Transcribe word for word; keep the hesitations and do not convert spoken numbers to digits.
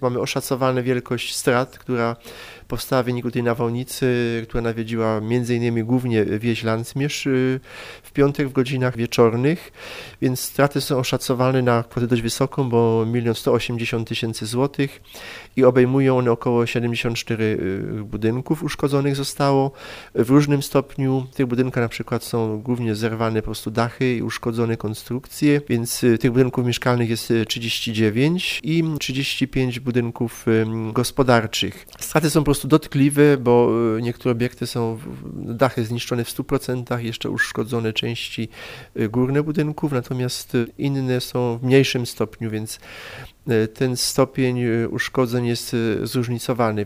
Mamy oszacowaną wielkość strat, która powstała w wyniku tej nawałnicy, która nawiedziła między innymi głównie wieś Landzmierz w piątek w godzinach wieczornych, więc straty są oszacowane na kwotę dość wysoką, bo milion sto osiemdziesiąt tysięcy złotych i obejmują one około siedemdziesiąt cztery budynków uszkodzonych zostało. W różnym stopniu tych budynkach na przykład są głównie zerwane po prostu dachy i uszkodzone konstrukcje, więc tych budynków mieszkalnych jest trzydzieści dziewięć i trzydzieści pięć budynków gospodarczych. Straty są po prostu dotkliwe, bo niektóre obiekty są, dachy zniszczone w stu procentach, jeszcze uszkodzone części górne budynków, natomiast inne są w mniejszym stopniu, więc ten stopień uszkodzeń jest zróżnicowany.